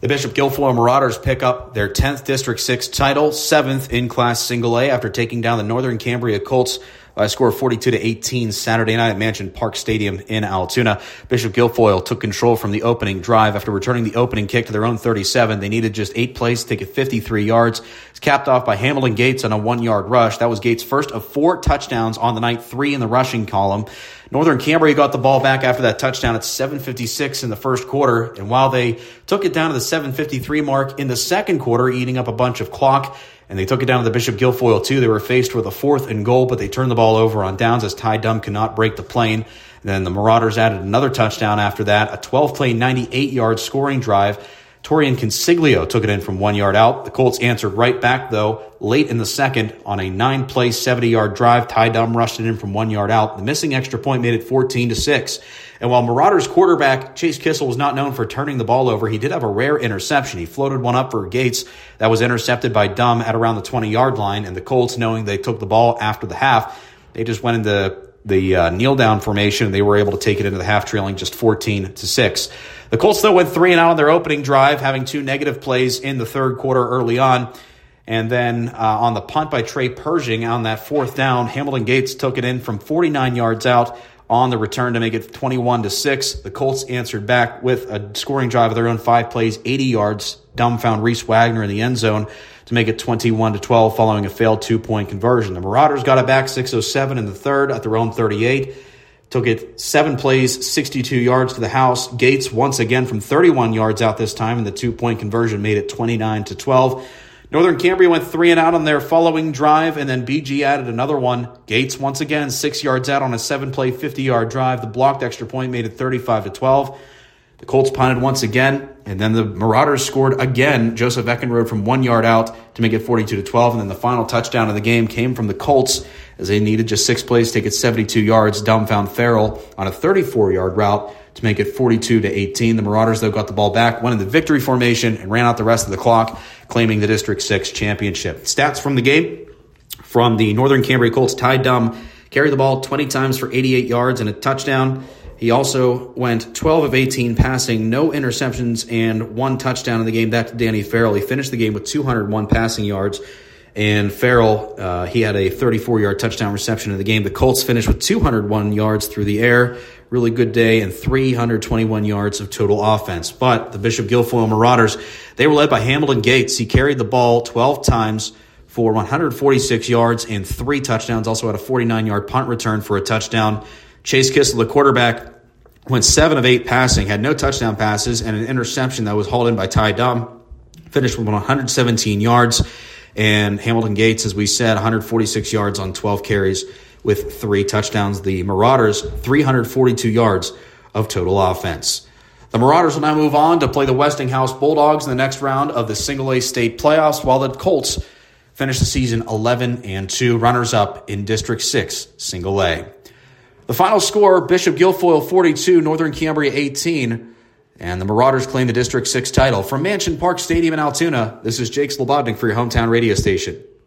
The Bishop Guilfoyle Marauders pick up their 10th District 6 title, 7th in Class Single A, after taking down the Northern Cambria Colts by a score of 42-18 Saturday night at Mansion Park Stadium in Altoona. Bishop Guilfoyle took control from the opening drive after returning the opening kick to their own 37. They needed just 8 plays to take it 53 yards. It's capped off by Hamilton Gates on a 1-yard rush. That was Gates' first of 4 touchdowns on the night, 3 in the rushing column. Northern Cambria got the ball back after that touchdown at 7:56 in the first quarter, and while they took it down to the 7:53 mark in the second quarter, eating up a bunch of clock, and they took it down to the Bishop Guilfoyle too. They were faced with a 4th and goal, but they turned the ball over on downs as Ty Dumb could not break the plane. And then the Marauders added another touchdown after that, a 12-play, 98-yard scoring drive. Torian Consiglio took it in from 1 yard out. The Colts answered right back, though, late in the second on a 9-play, 70-yard drive. Ty Dumb rushed it in from 1 yard out. The missing extra point made it 14-6. And while Marauders quarterback Chase Kissel was not known for turning the ball over, he did have a rare interception. He floated one up for Gates that was intercepted by Dumb at around the 20-yard line. And the Colts, knowing they took the ball after the half, they just went into the kneel-down formation, and they were able to take it into the half, trailing just 14-6. The Colts, though, went 3-and-out on their opening drive, having 2 negative plays in the third quarter early on. And then on the punt by Trey Pershing on that 4th down, Hamilton Gates took it in from 49 yards out on the return to make it 21-6. The Colts answered back with a scoring drive of their own, 5 plays, 80 yards. Dumb found Reese Wagner in the end zone to make it 21-12 following a failed 2-point conversion. The Marauders got it back 6:07 in the third at their own 38. Took it 7 plays, 62 yards to the house. Gates once again from 31 yards out this time, and the 2-point conversion made it 29-12. Northern Cambria went 3-and-out on their following drive, and then BG added another one. Gates once again 6 yards out on a 7-play, 50-yard drive. The blocked extra point made it 35-12. The Colts punted once again, and then the Marauders scored again. Joseph Eckenrode from 1 yard out to make it 42-12, and then the final touchdown of the game came from the Colts as they needed just 6 plays to take it 72 yards. Dumb found Farrell on a 34-yard route to make it 42-18. The Marauders, though, got the ball back, went in the victory formation, and ran out the rest of the clock, claiming the District 6 championship. Stats from the game from the Northern Cambria Colts: Ty Dumb carried the ball 20 times for 88 yards and a touchdown. He also went 12 of 18 passing, no interceptions, and 1 touchdown in the game. That to Danny Farrell. He finished the game with 201 passing yards. And Farrell, he had a 34-yard touchdown reception in the game. The Colts finished with 201 yards through the air. Really good day, and 321 yards of total offense. But the Bishop Guilfoyle Marauders, they were led by Hamilton Gates. He carried the ball 12 times for 146 yards and 3 touchdowns. Also had a 49-yard punt return for a touchdown. Chase Kissel, the quarterback, went 7 of 8 passing, had no touchdown passes, and an interception that was hauled in by Ty Dumb. Finished with 117 yards. And Hamilton Gates, as we said, 146 yards on 12 carries with 3 touchdowns. The Marauders, 342 yards of total offense. The Marauders will now move on to play the Westinghouse Bulldogs in the next round of the Single A State Playoffs, while the Colts finish the season 11-2, runners-up in District 6 Single A. The final score, Bishop Guilfoyle 42, Northern Cambria 18, and the Marauders claim the District 6 title. From Mansion Park Stadium in Altoona, this is Jake Slobodnik for your hometown radio station.